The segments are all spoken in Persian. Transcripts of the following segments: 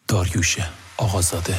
داریوش آقازاده.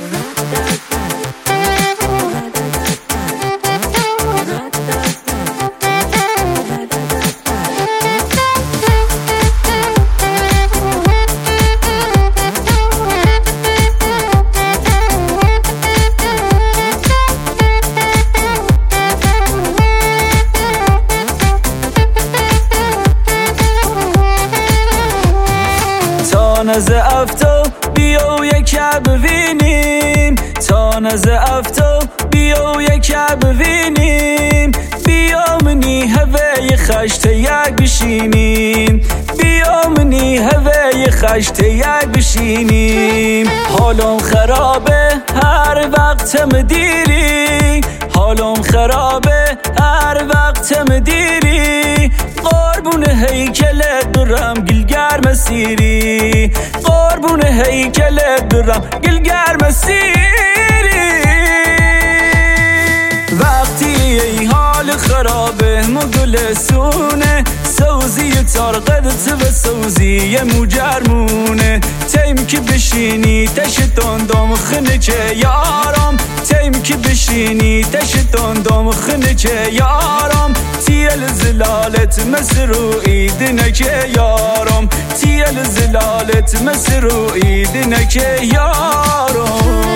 نز افتو بیا و یکه ببینیم، تا نز افتو بیا و یکه ببینیم، بیا منی هوای خشت یک بشینیم، بیا منی هوای خشت یک بشینیم. حالم خرابه هر وقت مدیری، حالم خرابه هر وقت مدیری، قربون هیکلت برم گلگر مسیری، قربون هیکلت برم گلگر مسیری. وقتی ای حال خرابه مگلسونه، سوزی تارقدت و سوزی مجرمونه، تیم که بشینی تشتان دام خنه چه یارم، تیم که بشینی تشتان دام خنه چه یارم، تیل زلالت مسروعی دنکه یارم، تیل زلالت مسروعی دنکه یارم.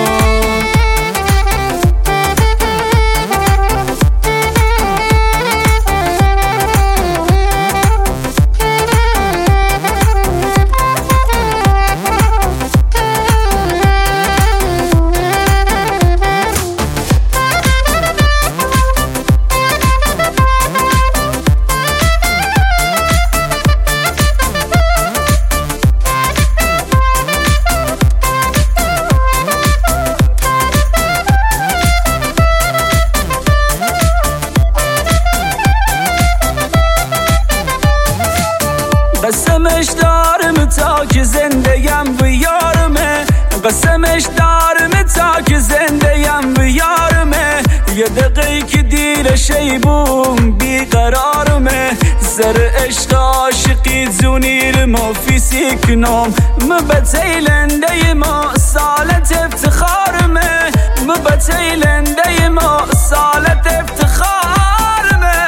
قسمش دارم تا که زندگیم بیارمه، قسمش دارم تا که زندگیم بیارمه، یه دقیقه که دیر شیبون بیقرارمه، سر عشق عاشقی زونیر ما فیسی کنم، مبتیلنده ما سالت افتخارمه، مبتیلنده ما سالت افتخارمه.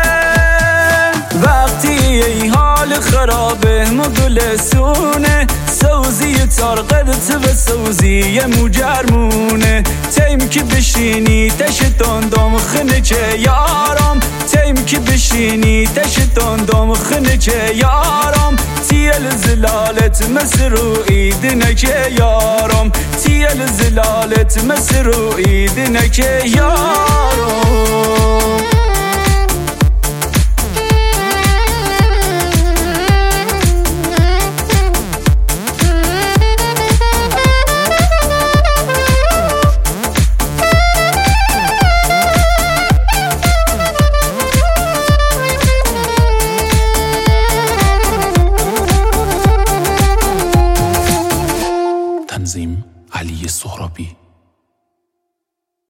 وقتی ای حال خرابه مگلسونه، سوزی تارقدت و سوزی مجرمونه، تیم که بشینی تشتان دام خنه چه یارم، تیم که بشینی تشتان دام خنه چه یارم، تیل زلالت مسروعی دنکه یارم، تیل زلالت مسروعی دنکه یارم.